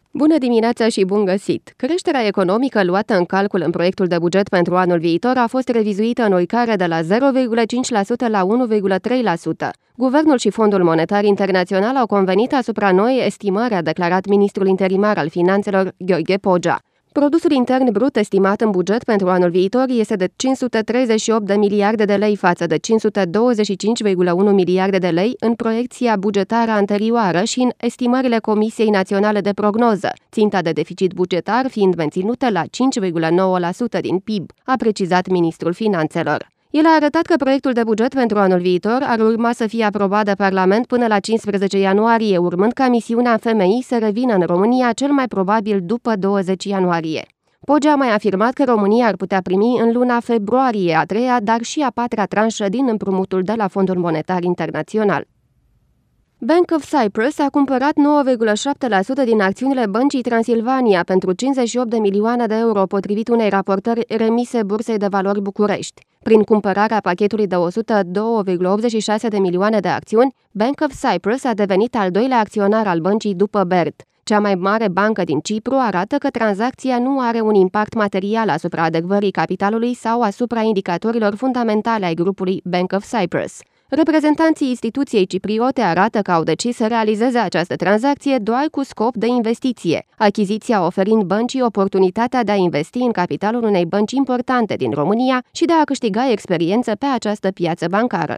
Bună dimineața și bun găsit! Creșterea economică luată în calcul în proiectul de buget pentru anul viitor a fost revizuită în urcare de la 0,5% la 1,3%. Guvernul și Fondul Monetar Internațional au convenit asupra noii estimări, a declarat ministrul interimar al finanțelor, Gheorghe Pogea. Produsul intern brut estimat în buget pentru anul viitor este de 538 de miliarde de lei față de 525,1 miliarde de lei în proiecția bugetară anterioară și în estimările Comisiei Naționale de Prognoză, ținta de deficit bugetar fiind menținută la 5,9% din PIB, a precizat ministrul finanțelor. El a arătat că proiectul de buget pentru anul viitor ar urma să fie aprobat de Parlament până la 15 ianuarie, urmând ca misiunea FMI să revină în România cel mai probabil după 20 ianuarie. Pogea a mai afirmat că România ar putea primi în luna februarie a treia, dar și a patra tranșă din împrumutul de la Fondul Monetar Internațional. Bank of Cyprus a cumpărat 9,7% din acțiunile Băncii Transilvania pentru 58 de milioane de euro, potrivit unei raportări remise Bursei de Valori București. Prin cumpărarea pachetului de 102,86 de milioane de acțiuni, Bank of Cyprus a devenit al doilea acționar al băncii după BERD. Cea mai mare bancă din Cipru arată că tranzacția nu are un impact material asupra adecvării capitalului sau asupra indicatorilor fundamentale ai grupului Bank of Cyprus. Reprezentanții instituției cipriote arată că au decis să realizeze această tranzacție doar cu scop de investiție, achiziția oferind băncii oportunitatea de a investi în capitalul unei bănci importante din România și de a câștiga experiență pe această piață bancară.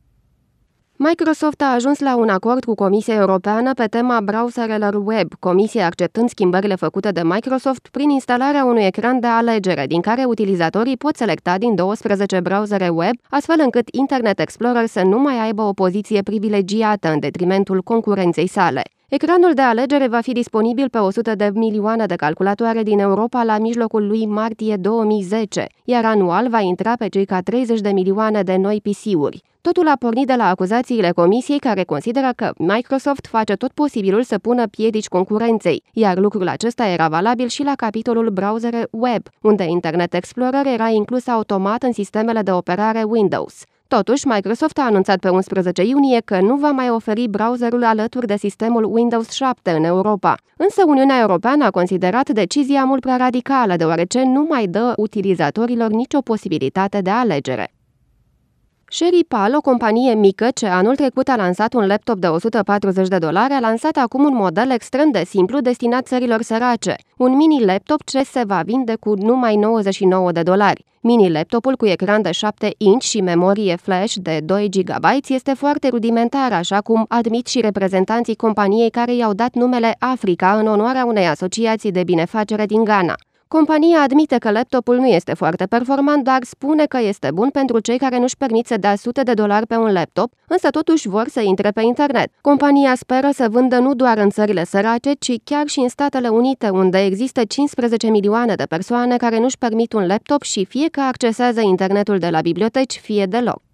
Microsoft a ajuns la un acord cu Comisia Europeană pe tema browserelor web, Comisia acceptând schimbările făcute de Microsoft prin instalarea unui ecran de alegere, din care utilizatorii pot selecta din 12 browsere web, astfel încât Internet Explorer să nu mai aibă o poziție privilegiată în detrimentul concurenței sale. Ecranul de alegere va fi disponibil pe 100 de milioane de calculatoare din Europa la mijlocul lui martie 2010, iar anual va intra pe circa 30 de milioane de noi PC-uri. Totul a pornit de la acuzațiile Comisiei, care consideră că Microsoft face tot posibilul să pună piedici concurenței, iar lucrul acesta era valabil și la capitolul browsere web, unde Internet Explorer era inclus automat în sistemele de operare Windows. Totuși, Microsoft a anunțat pe 11 iunie că nu va mai oferi browserul alături de sistemul Windows 7 în Europa. Însă Uniunea Europeană a considerat decizia mult prea radicală, deoarece nu mai dă utilizatorilor nicio posibilitate de alegere. Sherry-Pal, o companie mică ce anul trecut a lansat un laptop de $140, a lansat acum un model extrem de simplu destinat țărilor sărace, un mini-laptop ce se va vinde cu numai $99. Mini-laptopul cu ecran de 7 inch și memorie flash de 2 GB este foarte rudimentar, așa cum admit și reprezentanții companiei care i-au dat numele Africa în onoarea unei asociații de binefacere din Ghana. Compania admite că laptopul nu este foarte performant, dar spune că este bun pentru cei care nu-și permit să dea $100 pe un laptop, însă totuși vor să intre pe internet. Compania speră să vândă nu doar în țările sărace, ci chiar și în Statele Unite, unde există 15 milioane de persoane care nu-și permit un laptop și fie că accesează internetul de la biblioteci, fie deloc.